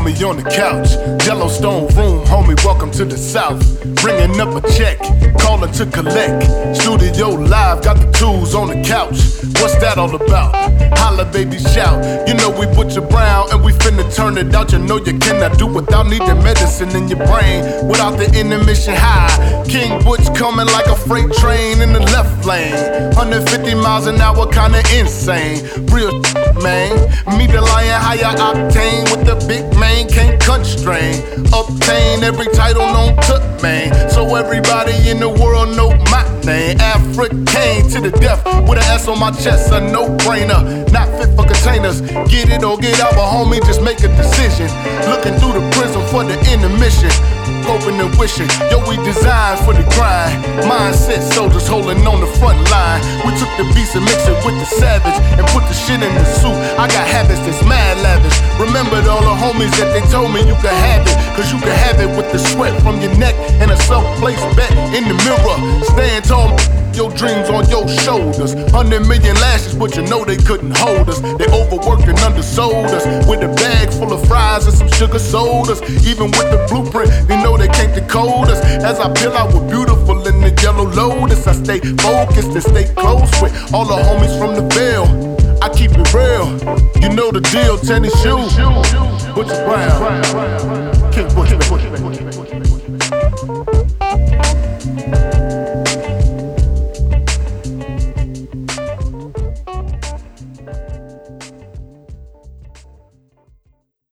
homie on the couch. Yellowstone room, homie, welcome to the South. Bringing up a check, calling to collect. Studio live, got the tools on the couch. What's that all about? Holla, baby, shout. You know we Butcher Brown and we finna turn it out. You know you cannot do without needing medicine in your brain. Without the intermission high, King Butch coming like a freight train in the left lane. 150 miles an hour, kinda insane. Real man, me the lion, higher octane with the big man, can't constrain. Obtain every title known to man, so everybody in the world know my name. African to the death with an S on my chest, a no-brainer, not fit for containers. Get it or get out, but homie, just make a decision. Looking through the prism for the intermission. Hoping and wishing, yo, we designed for the grind. Mindset soldiers holding on the front line. We took the beats and mixed it with the savage and put the shit in the suit. I got habits that's mad lavish. Remembered all the homies that they told me you could have it, cause you could have it with the sweat from your neck and a self-placed bet in the mirror. Stand tall, your dreams on your shoulders. 100 million lashes, but you know they couldn't hold us. They overworked and undersold us with a bag full of fries and some sugar sodas. Even with the blueprint, they know they can't decode us. As I peel out with beautiful in the yellow lotus, I stay focused and stay close with all the homies from the Ville. I keep it real, you know the deal. Tennis shoes, Butcher Brown, King Butch.